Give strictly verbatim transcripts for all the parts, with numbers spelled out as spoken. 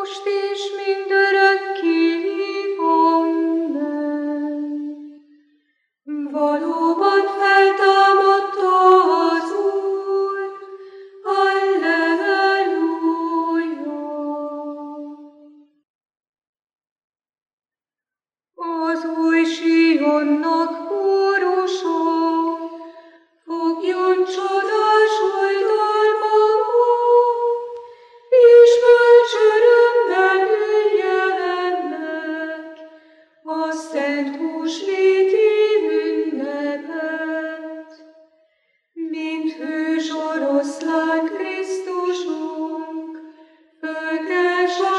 most és mindörökké. Amen. Valóban feltámadta az Úr, Halleluja! Az új Sionnak kórusa, fogjon csodás oldalmamon, és bölcs örömmel üljenek a szent húsvéti ünnepet. Mint hős oroszlán Krisztusunk, fölkelt a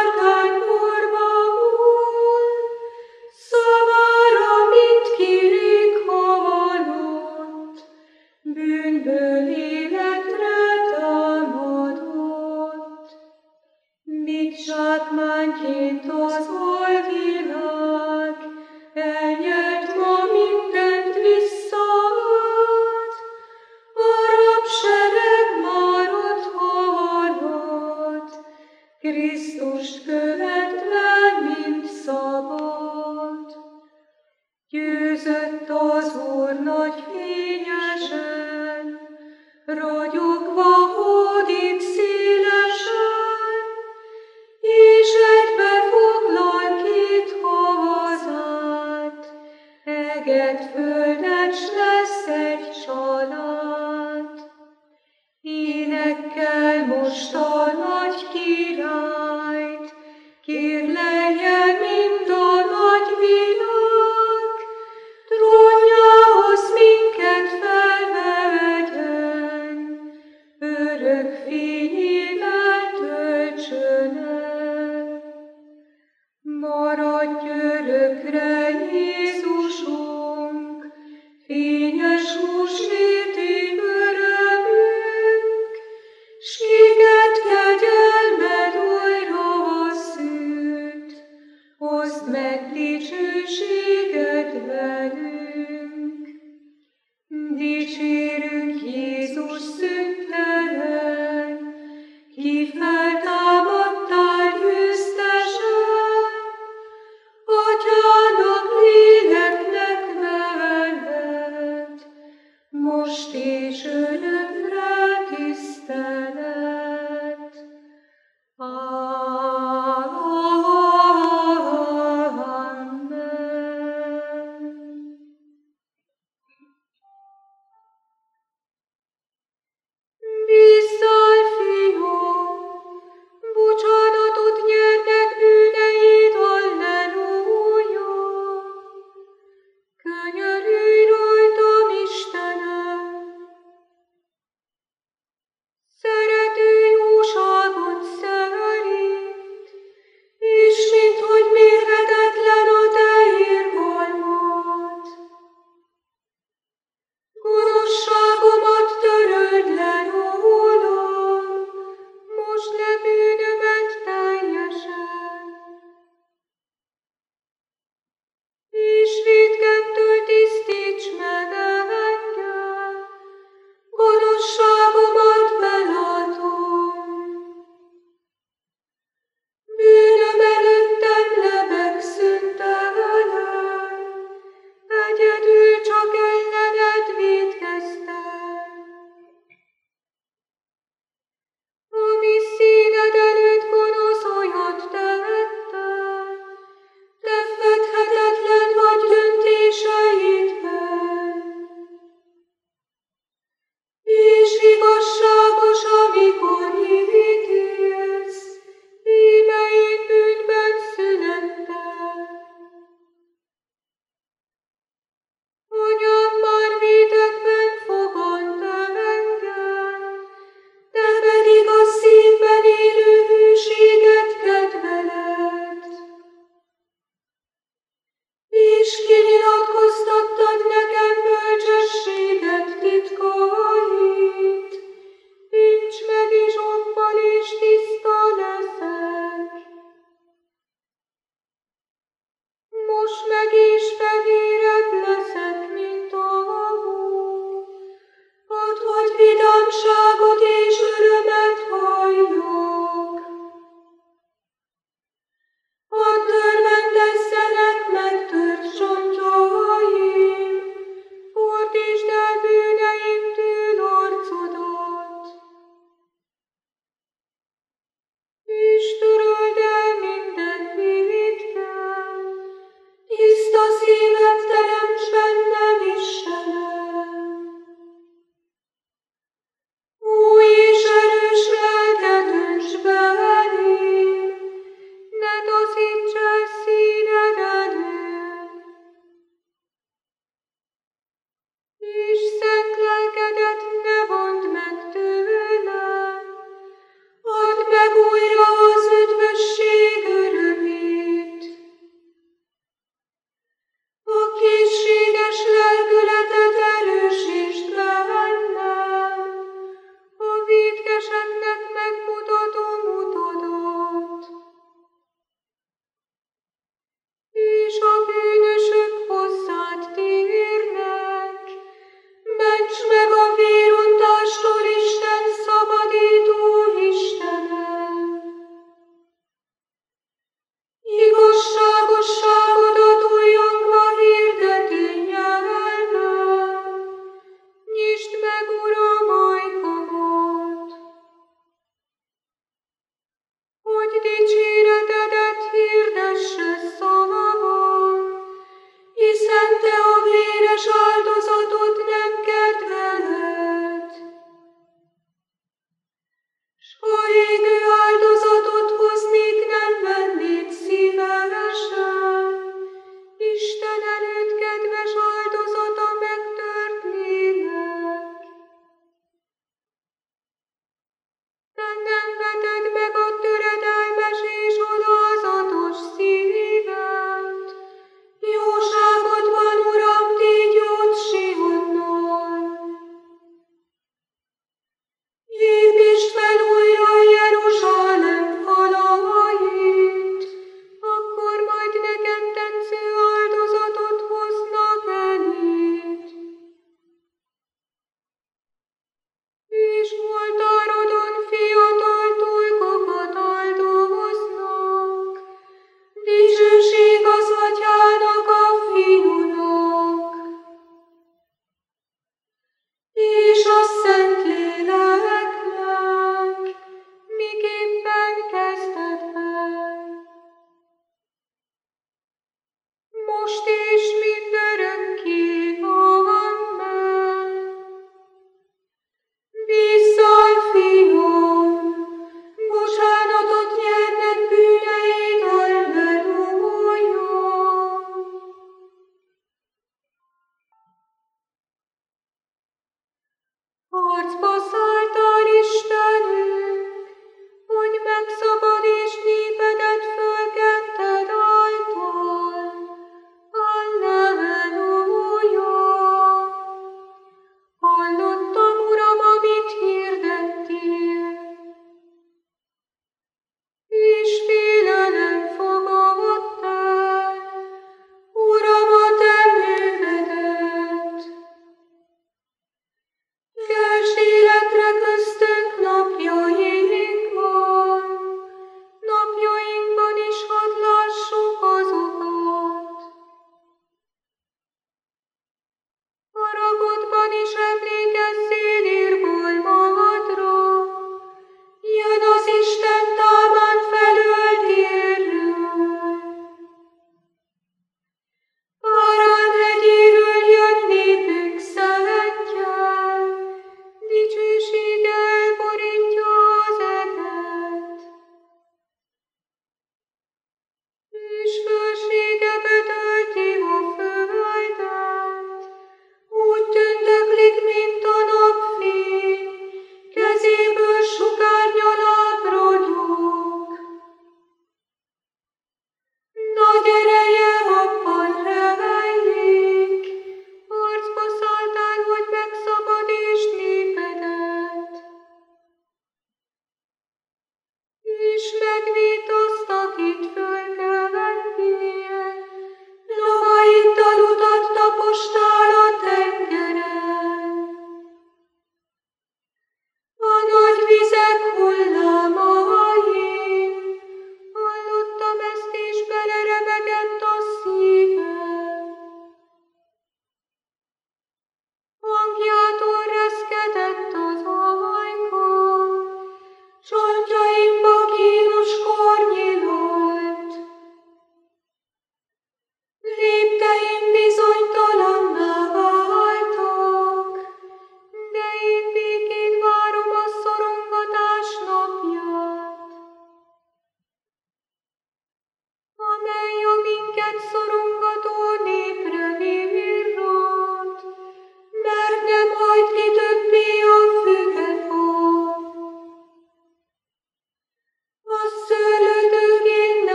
sárkányporban, szavára mindkírig halott, bűnből életre támadott. Mit zsákmányként az alvilág, elnyert ma mindent visszaad, a rabsereg már ott halad, Krisztust követve mind szabad. Győzött az Úr nagy fényesen, ragyogva hódít szélesen, és egybe foglal két hazát, eget, földet, s lesz egy család. Énekkel most a nagy királyt, kérlelje mind a nagy világ, trónjához minket felvegyen, örök fényével töltsön el. Maradj örökre, Jézusunk, fényes húsvéti örömünk, s kiket kegyelmed újra szült, oszd meg dicsőséged velünk. Dicsérünk Jézus szüntelen, ki feltámadtál győztesen, Atyának, Léleknek veled, most és örökre tisztelet. Amen. Bízzál, fiam, bocsánatot nyernek bűneid, halleluja! Könyörülj rajtam, Istenem! Szerető jóságot szerint,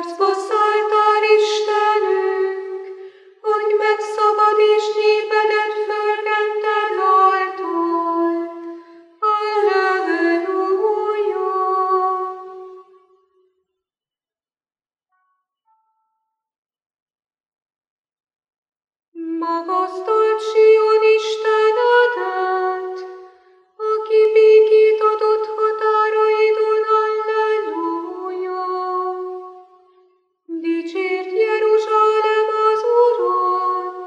Harcba szálltál, Istenünk, hogy megszabadíts népedet fölkented által. Halleluja! Magasztald Sion Istenedet, aki békét adott határaidon, halleluja! Dicsérd Jeruzsálem az Urat!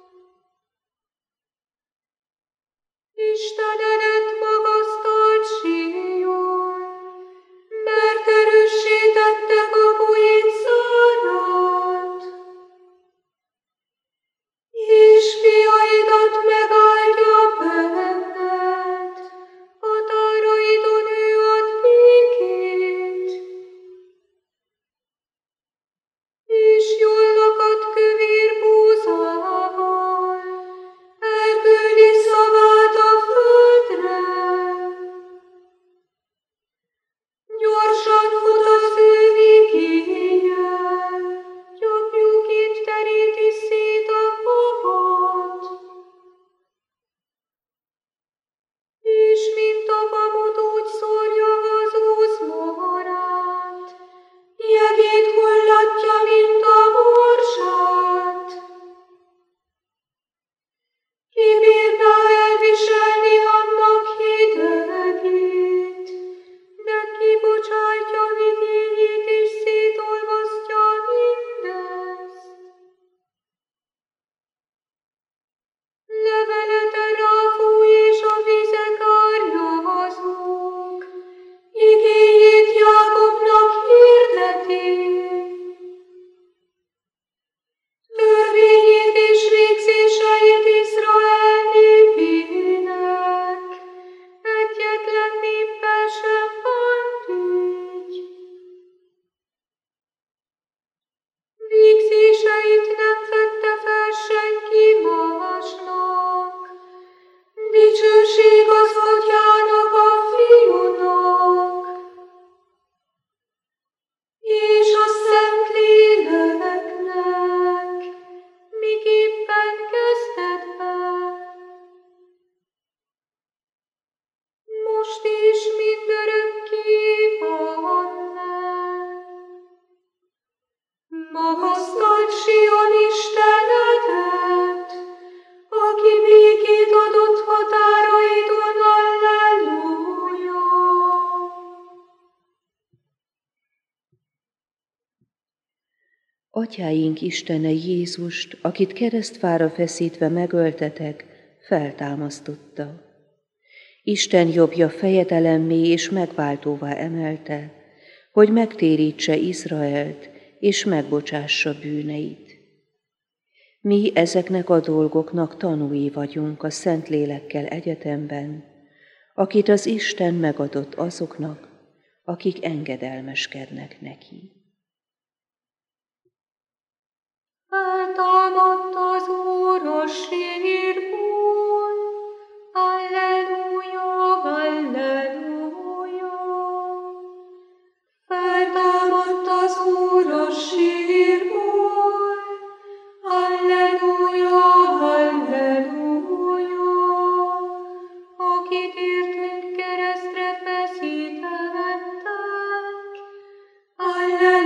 Istenedet magasztald Sion, mert erőssé tette kapuit zárat, és fiaidat megáldja benned, határaidon ő ad békét, és jól lakadt kövér búzával, elküldi szavát a földre. Gyorsan fut az ő igéje, gyapjúként teríti szét a havat, és mint a babot úgy szórja az úszmaharát, jegét hullatja, mint a morzsát. Ki bírná elviselni annak hidegét, de kibocsátja vigényét és szétolvasztja mindezt. Levelete ráfúj és a vizek árnyazók, igéjét Jákobnak hirdeti. Törvényét és végzéseit Izrael népének, egyetlen néppel sem bánt ügy. Végzéseit nem fedte fel senki másnak, dicsőség az Atyának, a Fiúnak, és a Szentléleknek, miképpen kezdetben, most is mindörökké. Amen. Magasztald Sion Istenedet, aki békét adott határaidon, halleluja! Atyáink Istene Jézust, akit keresztfára feszítve megöltetek, feltámasztotta. Isten jobbja fejedelemmé és megváltóvá emelte, hogy megtérítse Izraelt és megbocsássa bűneit. Mi ezeknek a dolgoknak tanúi vagyunk a Szentlélekkel egyetemben, akit az Isten megadott azoknak, akik engedelmeskednek neki. Feltámadt az Úr a sírból, halleluja, halleluja. Feltámadt az Úr a sírból, halleluja, halleluja. Akit értünk keresztre feszítettek, halleluja.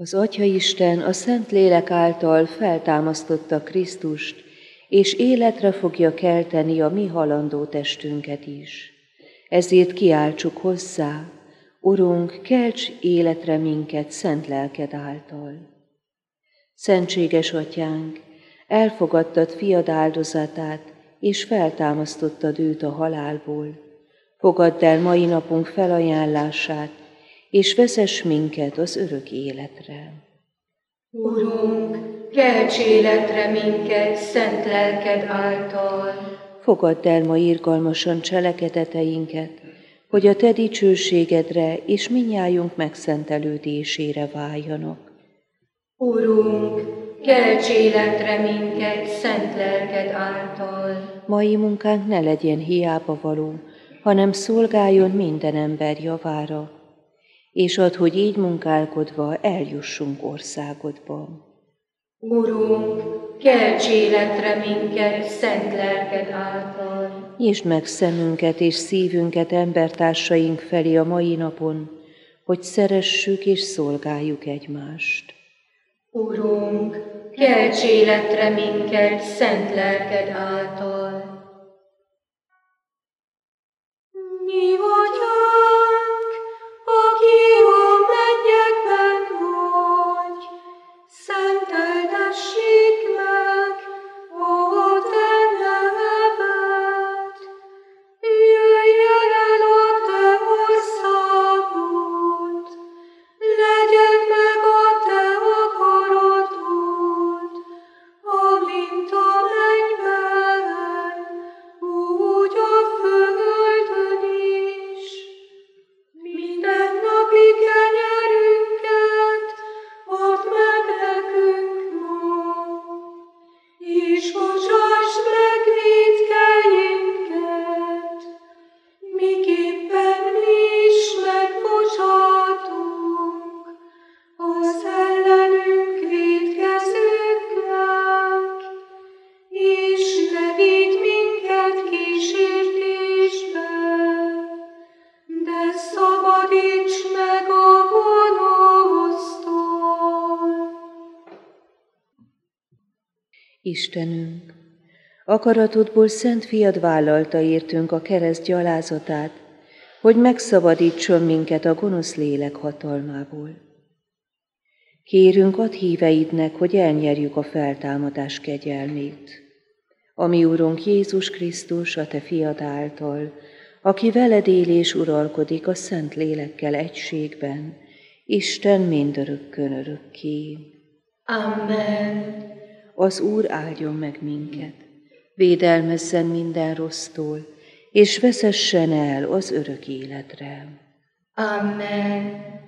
Az Atyaisten a Szentlélek által feltámasztotta Krisztust, és életre fogja kelteni a mi halandó testünket is. Ezért kiáltsuk hozzá: Urunk, kelts életre minket szent lelked által. Szentséges Atyánk, elfogadtad fiad áldozatát, és feltámasztottad őt a halálból. Fogadd el mai napunk felajánlását, és vezess minket az örök életre. Urunk, kelts életre minket szent lelked által. Fogadd el ma irgalmasan cselekedeteinket, hogy a te dicsőségedre és mindnyájunk megszentelődésére váljanak. Urunk, kelts életre minket szent lelked által. Mai munkánk ne legyen hiába való, hanem szolgáljon minden ember javára, és add, hogy így munkálkodva eljussunk országodba. Urunk, kelts életre minket szent lelked által. Nyisd meg szemünket és szívünket embertársaink felé a mai napon, hogy szeressük és szolgáljuk egymást. Urunk, kelts életre minket szent lelked által. Mi Atyánk, aki a mennyekben vagy, szenteltessék meg a te neved. Jöjjön el a te országod, legyen meg a te akaratod, amint a mennyben, úgy a földön is. Mindennapi kenyerünket add meg nekünk ma, és bocsásd meg vétkeinket, miképpen mi is megbocsátunk az ellenünk vétkezőknek, és ne vigy minket kísértésbe, de szabadíts meg a gonosztól. Istenünk, akaratodból szent fiad vállalta értünk a kereszt gyalázatát, hogy megszabadítson minket a gonosz lélek hatalmából. Kérünk, add híveidnek, hogy elnyerjük a feltámadás kegyelmét. A mi Urunk Jézus Krisztus, a te fiad által, aki veled él és uralkodik a szent lélekkel egységben, Isten mindörökkön örökké. Amen. Az Úr áldjon meg minket, védelmezzen minden rossztól, és vezessen el az örök életre. Amen.